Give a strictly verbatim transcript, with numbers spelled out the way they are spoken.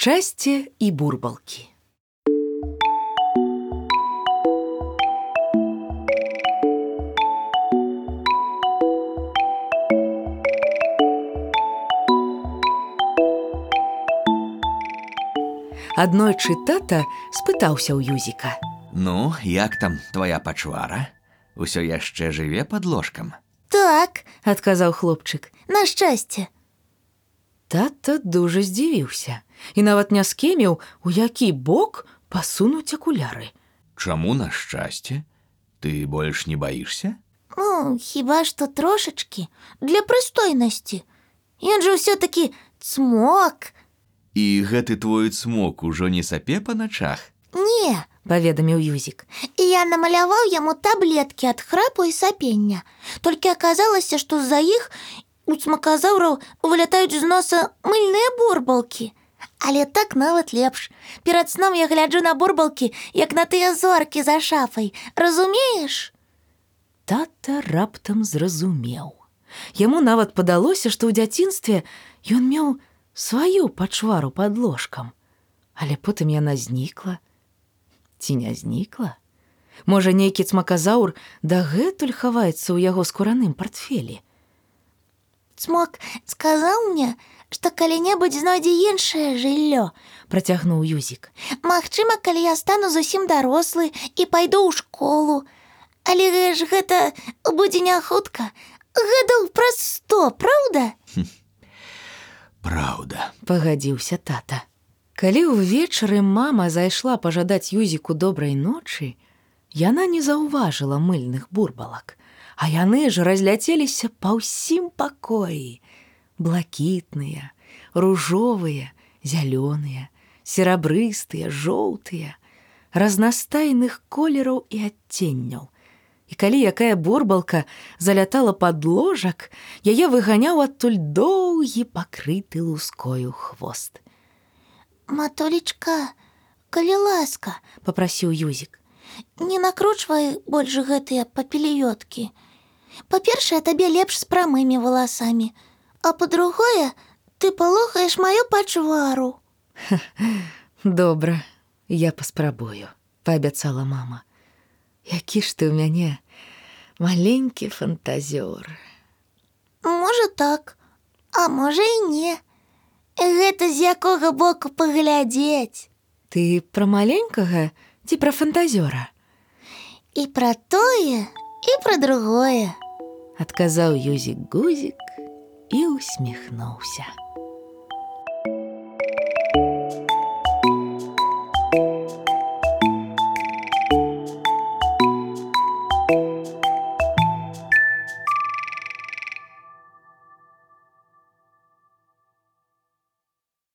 Шчасце і бурбалкі. Аднойчы тата спытаўся ў Юзіка: Ну, як там твоя пачвара? Усё яшчэ жыве пад ложкам? Так, адказаў хлопчык, на шчасце. Тата дужа здзівіўся і нават не скеміў, у які бок пасунуць акуляры. Чаму на шчасце? Ты больш не баішся? Ну, хіба што трошачкі, для прыстойнасці. Ён жа ўсё-такі цмок. І гэты твой цмок ужо не сапе па начах? Не, паведаміў Юзік. І я намаляваў яму таблеткі ад храпу і сапення. Толькі аказалася, што з-за іх у цмаказаўраў вылятаюць з носа мыльныя бурбалкі. Але так нават лепш. Перад сном я гляджу на бурбалкі, як на тыя зоркі за шафай. Разумееш? Тата раптам зразумеў. Яму нават падалося, што ў дзяцінстве ён меў сваю пачвару пад ложкам. Але потым яна знікла. Ці не знікла? Можа, нейкі цмаказаўр дагэтуль хаваецца ў яго скураным партфелі. Цмок сказаў мне, што калі-небудзь знойдзе іншае жыллё, працягнуў Юзік. Магчыма, калі я стану зусім дарослы і пайду ў школу. Але ж гэта будзе не хутка. Гадоў праз сто, праўда? Праўда, пагадзіўся тата. Калі ўвечары мама зайшла пажадаць Юзіку добрай ночы, яна не заўважыла мыльных бурбалак, а яны ж разляцеліся па ўсім пакоі. Блакітныя, ружовыя, зялёныя, серабрыстыя, жоўтыя, разнастайных колераў і адценняў. І калі якая бурбалка залятала пад ложак, яе выганяў адтуль доўгі пакрыты лускою хвост. Матулечка, калі ласка, папрасіў Юзік, не накручвай больш гэтыя папелёткі. Па-першае, табе лепш з прамымі валасамі, а па-другое, ты палохаеш маю пачвару. Добра, я паспрабую, паабяцала мама. Які ж ты ў мяне маленькі фантазёр. Можа так, а можа і не. Гэта з якога боку паглядзець. Ты пра маленькага ці пра фантазёра? І пра тое, і пра другое, адказаў Юзік-Гузік і усміхнуўся.